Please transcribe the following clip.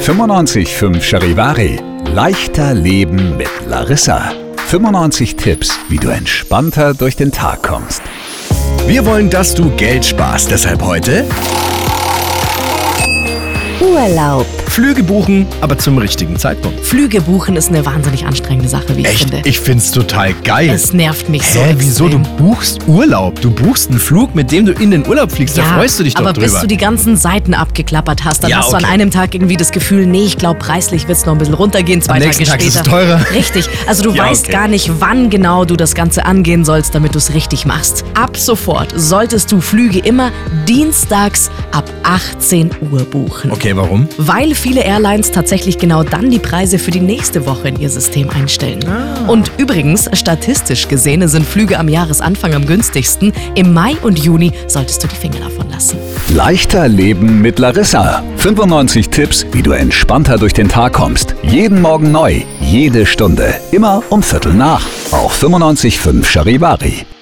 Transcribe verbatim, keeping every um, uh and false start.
fünfundneunzig Komma fünf Charivari. Leichter Leben mit Larissa. fünfundneunzig Tipps, wie du entspannter durch den Tag kommst. Wir wollen, dass du Geld sparst. Deshalb heute Urlaub. Flüge buchen, aber zum richtigen Zeitpunkt. Flüge buchen ist eine wahnsinnig anstrengende Sache, wie ich Echt? finde. Ich find's total geil. Es nervt mich so Hä, extrem. wieso? Du buchst Urlaub. Du buchst einen Flug, mit dem du in den Urlaub fliegst. Ja, da freust du dich doch aber drüber. bis du die ganzen Seiten abgeklappert hast, dann Ja, hast du an okay. einem Tag irgendwie das Gefühl, nee, ich glaube, preislich wird es noch ein bisschen runtergehen, zwei Am Tage nächsten Tag später. ist es teurer. Richtig, also du Ja, weißt okay. gar nicht, wann genau du das Ganze angehen sollst, damit du es richtig machst. Ab sofort solltest du Flüge immer dienstags ab achtzehn Uhr buchen. Okay, warum? Weil viele Airlines tatsächlich genau dann die Preise für die nächste Woche in ihr System einstellen. Ah. Und übrigens, statistisch gesehen sind Flüge am Jahresanfang am günstigsten. Im Mai und Juni solltest du die Finger davon lassen. Leichter Leben mit Larissa. fünfundneunzig Tipps, wie du entspannter durch den Tag kommst. Jeden Morgen neu, jede Stunde. Immer um Viertel nach. Auf fünfundneunzig Komma fünf Charivari.